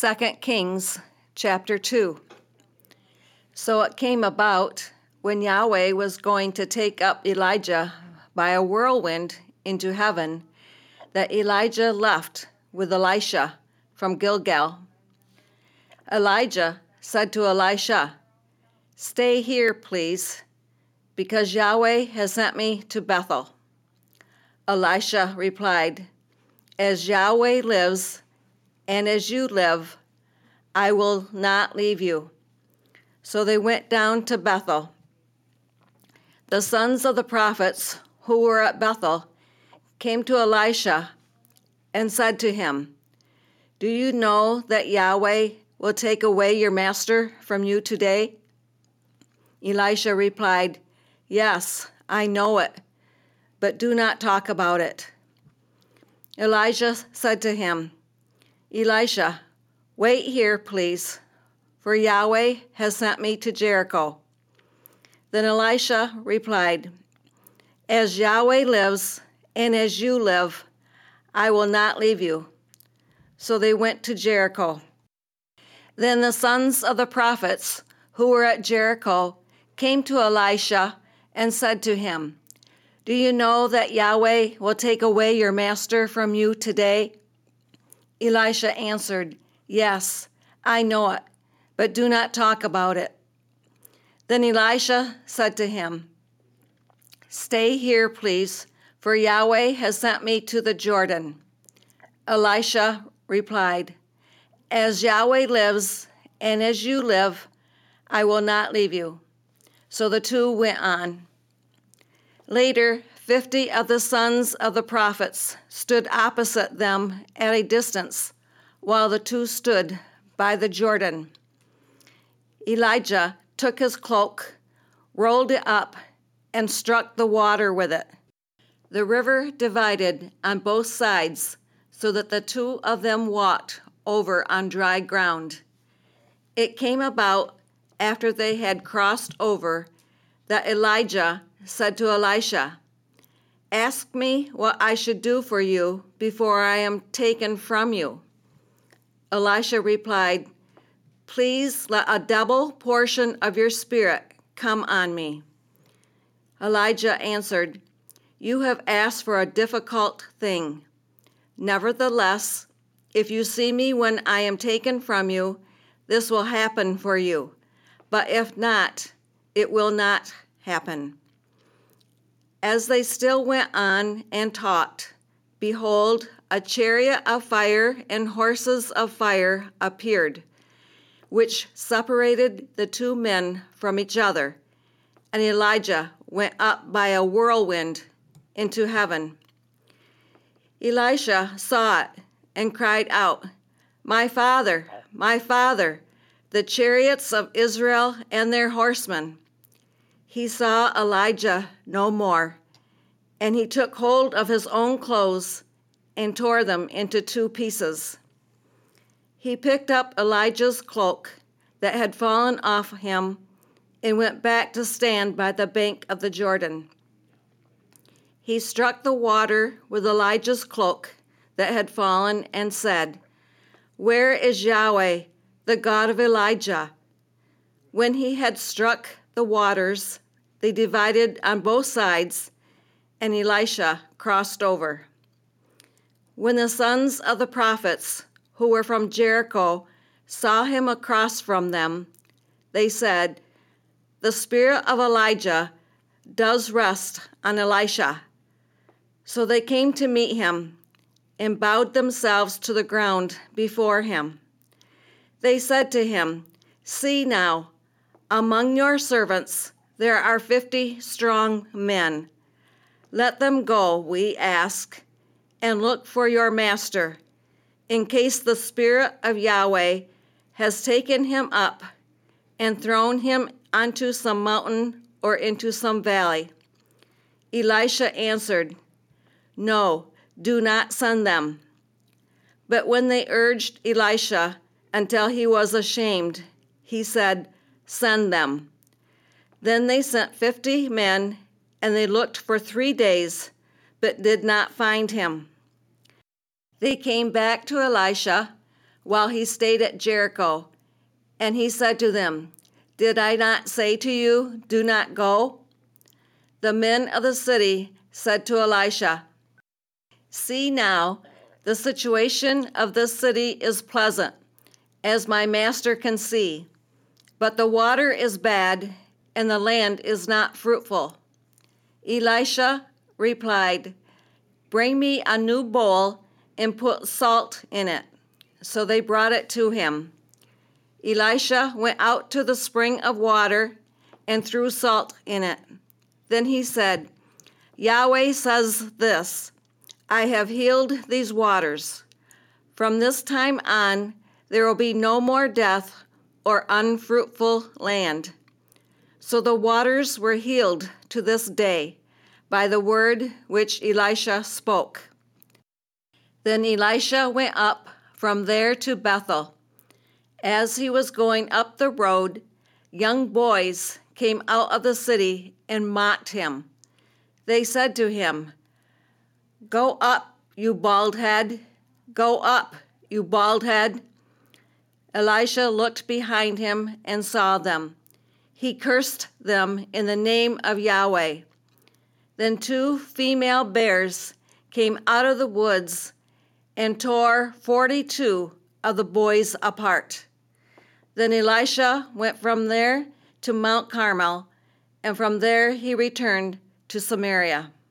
2 Kings chapter 2. So it came about when Yahweh was going to take up Elijah by a whirlwind into heaven, that Elijah left with Elisha from Gilgal. Elijah said to Elisha, "Stay here, please, because Yahweh has sent me to Bethel." Elisha replied, "As Yahweh lives, and as you live, I will not leave you." So they went down to Bethel. The sons of the prophets who were at Bethel came to Elisha and said to him, "Do you know that Yahweh will take away your master from you today?" Elisha replied, "Yes, I know it, but do not talk about it." Elijah said to him, "Elisha, wait here, please, for Yahweh has sent me to Jericho." Then Elisha replied, "As Yahweh lives, and as you live, I will not leave you." So they went to Jericho. Then the sons of the prophets who were at Jericho came to Elisha and said to him, "Do you know that Yahweh will take away your master from you today?" Elisha answered, "Yes, I know it, but do not talk about it." Then Elisha said to him, "Stay here, please, for Yahweh has sent me to the Jordan." Elisha replied, "As Yahweh lives, and as you live, I will not leave you." So the two went on. Later, 50 of the sons of the prophets stood opposite them at a distance, while the two stood by the Jordan. Elijah took his cloak, rolled it up, and struck the water with it. The river divided on both sides, so that the two of them walked over on dry ground. It came about after they had crossed over that Elijah said to Elisha, "Ask me what I should do for you before I am taken from you." Elisha replied, "Please let a double portion of your spirit come on me." Elijah answered, "You have asked for a difficult thing. Nevertheless, if you see me when I am taken from you, this will happen for you. But if not, it will not happen." As they still went on and talked, behold, a chariot of fire and horses of fire appeared, which separated the two men from each other, and Elijah went up by a whirlwind into heaven. Elisha saw it and cried out, my father, the chariots of Israel and their horsemen." He saw Elijah no more, and he took hold of his own clothes and tore them into two pieces. He picked up Elijah's cloak that had fallen off him and went back to stand by the bank of the Jordan. He struck the water with Elijah's cloak that had fallen and said, "Where is Yahweh, the God of Elijah?" When he had struck the waters, they divided on both sides, and Elisha crossed over. When the sons of the prophets who were from Jericho saw him across from them, they said, "The spirit of Elijah does rest on Elisha." So they came to meet him and bowed themselves to the ground before him. They said to him, "See now, among your servants there are 50 strong men. Let them go, we ask, and look for your master, in case the Spirit of Yahweh has taken him up and thrown him onto some mountain or into some valley." Elisha answered, "No, do not send them." But when they urged Elisha until he was ashamed, he said, "Send them." Then they sent 50 men, and they looked for 3 days, but did not find him. They came back to Elisha while he stayed at Jericho. And he said to them, "Did I not say to you, do not go?" The men of the city said to Elisha, "See now, the situation of this city is pleasant, as my master can see, but the water is bad, and the land is not fruitful." Elisha replied, "Bring me a new bowl and put salt in it." So they brought it to him. Elisha went out to the spring of water and threw salt in it. Then he said, "Yahweh says this, I have healed these waters. From this time on, there will be no more death or unfruitful land." So the waters were healed to this day by the word which Elisha spoke. Then Elisha went up from there to Bethel. As he was going up the road, young boys came out of the city and mocked him. They said to him, "Go up, you bald head! Go up, you bald head!" Elisha looked behind him and saw them. He cursed them in the name of Yahweh. Then 2 female bears came out of the woods and tore 42 of the boys apart. Then Elisha went from there to Mount Carmel, and from there he returned to Samaria.